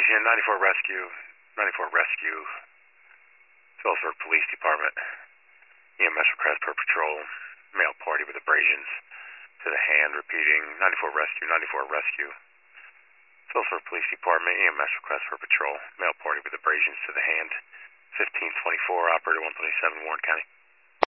station, 94 Rescue, 94 Rescue, Phillipsburg Police Department, EMS request per patrol, male party with abrasions to the hand, repeating, 94 Rescue, 94 Rescue, Phillipsburg Police Department, EMS request per patrol, male party with abrasions to the hand, 1524, operator 127, Warren County.